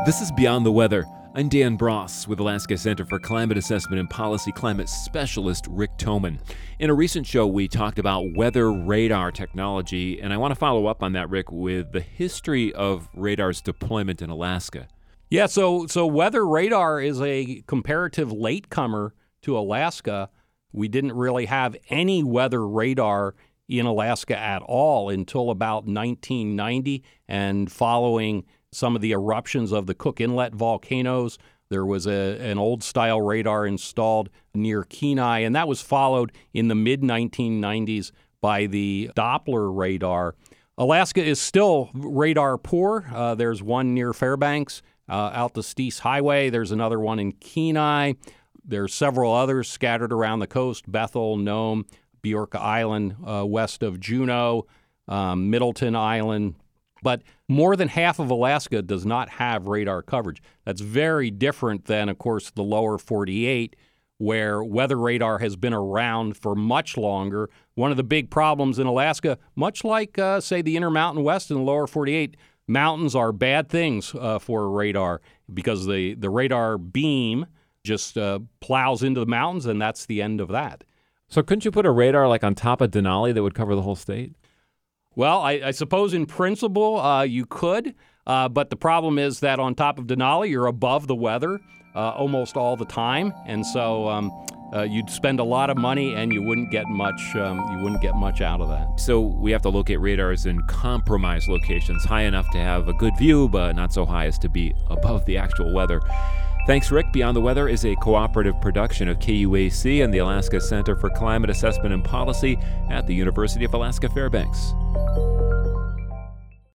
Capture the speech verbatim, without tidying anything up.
This is Beyond the Weather. I'm Dan Bross with Alaska Center for Climate Assessment and Policy climate specialist Rick Thoman. In a recent show, we talked about weather radar technology, and I want to follow up on that, Rick, with the history of radar's deployment in Alaska. Yeah, so so weather radar is a comparative latecomer to Alaska. We didn't really have any weather radar in Alaska at all until about nineteen ninety, and following some of the eruptions of the Cook Inlet volcanoes, there was a, an old-style radar installed near Kenai, and that was followed in the mid nineteen nineties by the Doppler radar. Alaska is still radar poor. Uh, there's one near Fairbanks, uh, out the Steese Highway. There's another one in Kenai. There's several others scattered around the coast: Bethel, Nome, Biorka Island, uh, west of Juneau, um, Middleton Island. But more than half of Alaska does not have radar coverage. That's very different than, of course, the lower forty-eight, where weather radar has been around for much longer. One of the big problems in Alaska, much like, uh, say, the Intermountain West and the lower forty-eight, mountains are bad things uh, for radar because the, the radar beam just uh, plows into the mountains, and that's the end of that. So couldn't you put a radar like on top of Denali that would cover the whole state? Well, I, I suppose in principle uh, you could, uh, but the problem is that on top of Denali, you're above the weather uh, almost all the time, and so um, uh, you'd spend a lot of money and you wouldn't get much. Um, you wouldn't get much out of that. So we have to locate radars in compromised locations, high enough to have a good view, but not so high as to be above the actual weather. Thanks, Rick. Beyond the Weather is a cooperative production of K U A C and the Alaska Center for Climate Assessment and Policy at the University of Alaska Fairbanks.